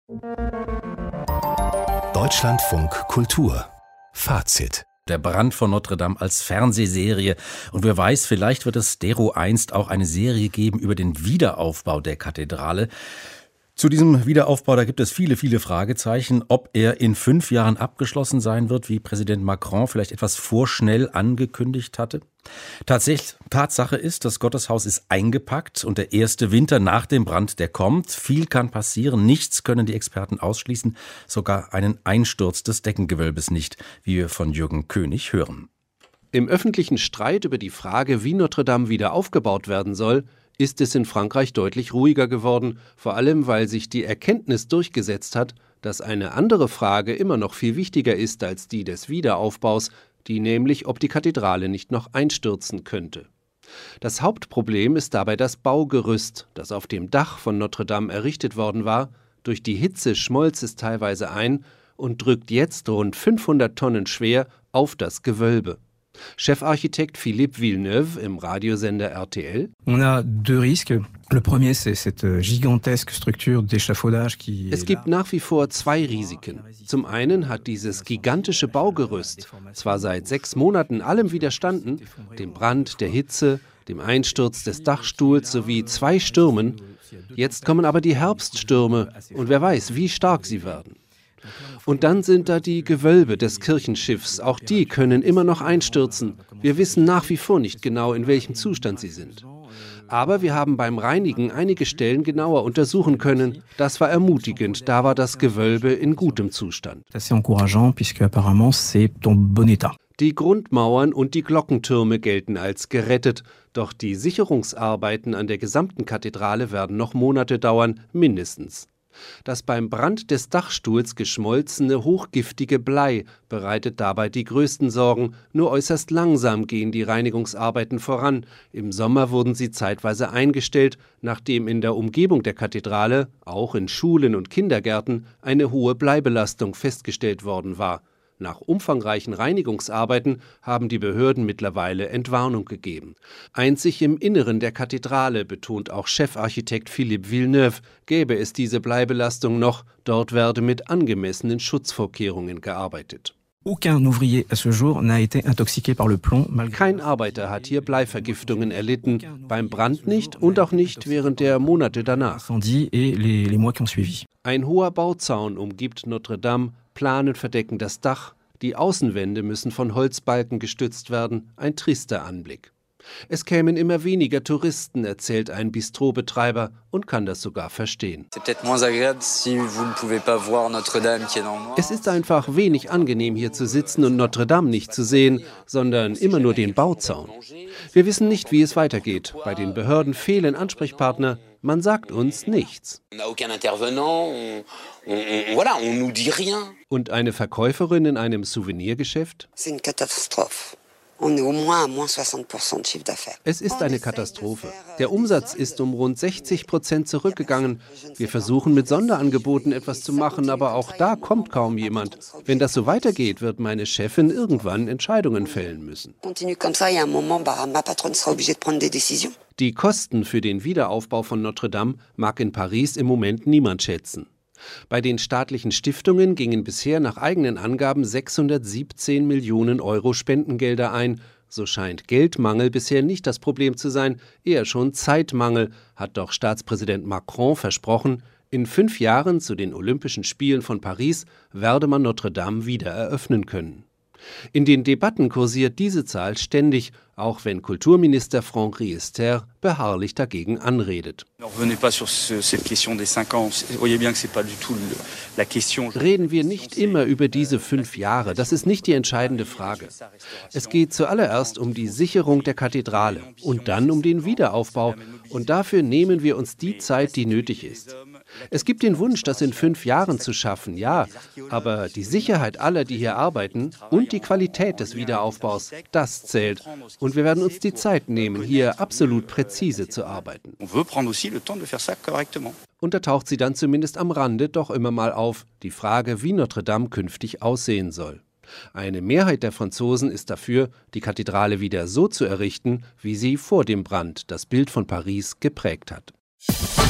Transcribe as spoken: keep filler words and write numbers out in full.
Deutschlandfunk Kultur. Fazit. Der Brand von Notre Dame als Fernsehserie. Und wer weiß, vielleicht wird es dero einst auch eine Serie geben über den Wiederaufbau der Kathedrale. Zu diesem Wiederaufbau, da gibt es viele, viele Fragezeichen. Ob er in fünf Jahren abgeschlossen sein wird, wie Präsident Macron vielleicht etwas vorschnell angekündigt hatte. Tatsächlich, Tatsache ist, das Gotteshaus ist eingepackt und der erste Winter nach dem Brand, der kommt. Viel kann passieren, nichts können die Experten ausschließen, sogar einen Einsturz des Deckengewölbes nicht, wie wir von Jürgen König hören. Im öffentlichen Streit über die Frage, wie Notre Dame wieder aufgebaut werden soll, ist es in Frankreich deutlich ruhiger geworden, vor allem weil sich die Erkenntnis durchgesetzt hat, dass eine andere Frage immer noch viel wichtiger ist als die des Wiederaufbaus, die nämlich, ob die Kathedrale nicht noch einstürzen könnte. Das Hauptproblem ist dabei das Baugerüst, das auf dem Dach von Notre Dame errichtet worden war. Durch die Hitze schmolz es teilweise ein und drückt jetzt rund fünfhundert Tonnen schwer auf das Gewölbe. Chefarchitekt Philippe Villeneuve im Radiosender R T L. On a deux risques. Le premier, c'est cette gigantesque structure d'échafaudage qui. Es gibt nach wie vor zwei Risiken. Zum einen hat dieses gigantische Baugerüst zwar seit sechs Monaten allem widerstanden, dem Brand, der Hitze, dem Einsturz des Dachstuhls sowie zwei Stürmen. Jetzt kommen aber die Herbststürme und wer weiß, wie stark sie werden. Und dann sind da die Gewölbe des Kirchenschiffs, auch die können immer noch einstürzen. Wir wissen nach wie vor nicht genau, in welchem Zustand sie sind. Aber wir haben beim Reinigen einige Stellen genauer untersuchen können. Das war ermutigend, da war das Gewölbe in gutem Zustand. Die Grundmauern und die Glockentürme gelten als gerettet, doch die Sicherungsarbeiten an der gesamten Kathedrale werden noch Monate dauern, mindestens. Das beim Brand des Dachstuhls geschmolzene, hochgiftige Blei bereitet dabei die größten Sorgen. Nur äußerst langsam gehen die Reinigungsarbeiten voran. Im Sommer wurden sie zeitweise eingestellt, nachdem in der Umgebung der Kathedrale, auch in Schulen und Kindergärten, eine hohe Bleibelastung festgestellt worden war. Nach umfangreichen Reinigungsarbeiten haben die Behörden mittlerweile Entwarnung gegeben. Einzig im Inneren der Kathedrale, betont auch Chefarchitekt Philippe Villeneuve, gäbe es diese Bleibelastung noch, dort werde mit angemessenen Schutzvorkehrungen gearbeitet. Kein Arbeiter hat hier Bleivergiftungen erlitten, beim Brand nicht und auch nicht während der Monate danach. Ein hoher Bauzaun umgibt Notre Dame, Planen verdecken das Dach, die Außenwände müssen von Holzbalken gestützt werden, ein trister Anblick. Es kämen immer weniger Touristen, erzählt ein Bistrotbetreiber und kann das sogar verstehen. Es ist einfach wenig angenehm, hier zu sitzen und Notre Dame nicht zu sehen, sondern immer nur den Bauzaun. Wir wissen nicht, wie es weitergeht. Bei den Behörden fehlen Ansprechpartner. Man sagt uns nichts. Und eine Verkäuferin in einem Souvenirgeschäft? Es ist eine Katastrophe. Der Umsatz ist um rund sechzig Prozent zurückgegangen. Wir versuchen mit Sonderangeboten etwas zu machen, aber auch da kommt kaum jemand. Wenn das so weitergeht, wird meine Chefin irgendwann Entscheidungen fällen müssen. Die Kosten für den Wiederaufbau von Notre Dame mag in Paris im Moment niemand schätzen. Bei den staatlichen Stiftungen gingen bisher nach eigenen Angaben sechshundertsiebzehn Millionen Euro Spendengelder ein. So scheint Geldmangel bisher nicht das Problem zu sein, eher schon Zeitmangel, hat doch Staatspräsident Macron versprochen. In fünf Jahren zu den Olympischen Spielen von Paris werde man Notre Dame wieder eröffnen können. In den Debatten kursiert diese Zahl ständig, auch wenn Kulturminister Franck Riester beharrlich dagegen anredet. Reden wir nicht immer über diese fünf Jahre, das ist nicht die entscheidende Frage. Es geht zuallererst um die Sicherung der Kathedrale und dann um den Wiederaufbau und dafür nehmen wir uns die Zeit, die nötig ist. Es gibt den Wunsch, das in fünf Jahren zu schaffen, ja, aber die Sicherheit aller, die hier arbeiten und die Qualität des Wiederaufbaus, das zählt. Und wir werden uns die Zeit nehmen, hier absolut präzise zu arbeiten. Und da taucht sie dann zumindest am Rande doch immer mal auf, die Frage, wie Notre Dame künftig aussehen soll. Eine Mehrheit der Franzosen ist dafür, die Kathedrale wieder so zu errichten, wie sie vor dem Brand das Bild von Paris geprägt hat.